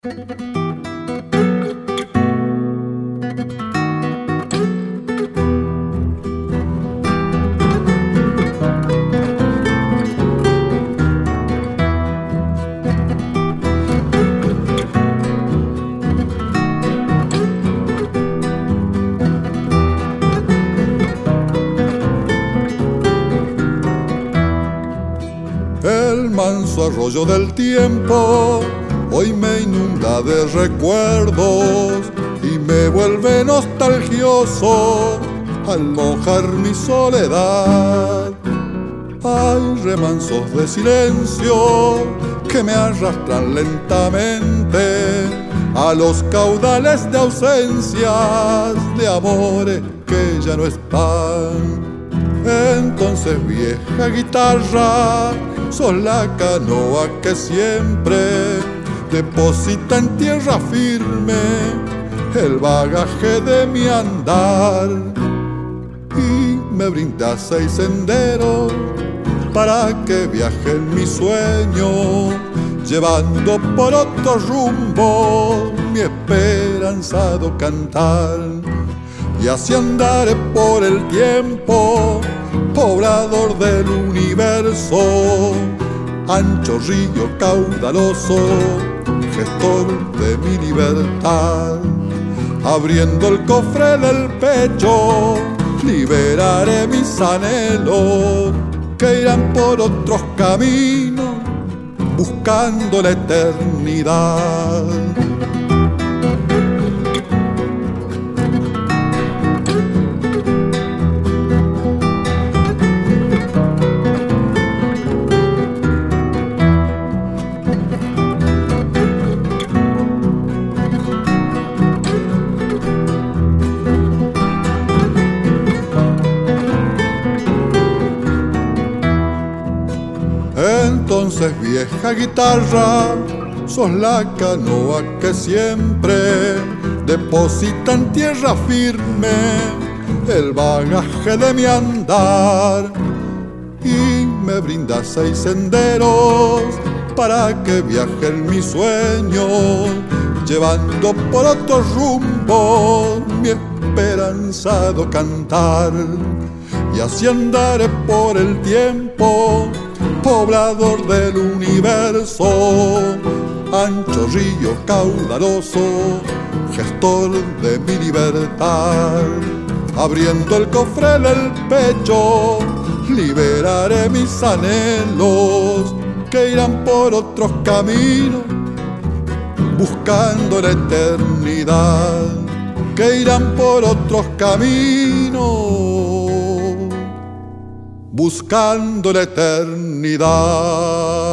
El manso arroyo del tiempo hoy me inunda de recuerdos y me vuelve nostalgioso al mojar mi soledad. Hay remansos de silencio que me arrastran lentamente a los caudales de ausencias de amores que ya no están. Entonces, vieja guitarra, sos la canoa que siempre deposita en tierra firme el bagaje de mi andar y me brinda 6 senderos para que viaje en mi sueño, llevando por otro rumbo mi esperanzado cantar. Y así andaré por el tiempo, poblador del universo, ancho río caudaloso, gestor de mi libertad. Abriendo el cofre del pecho, liberaré mis anhelos, que irán por otros caminos, buscando la eternidad. Entonces, vieja guitarra, sos la canoa que siempre deposita en tierra firme el bagaje de mi andar y me brinda 6 senderos para que viaje en mi sueño, llevando por otro rumbo mi esperanzado cantar. Y así andaré por el tiempo, poblador del universo, ancho río caudaloso, gestor de mi libertad. Abriendo el cofre del pecho, liberaré mis anhelos, que irán por otros caminos, buscando la eternidad, que irán por otros caminos, buscando la eternidad.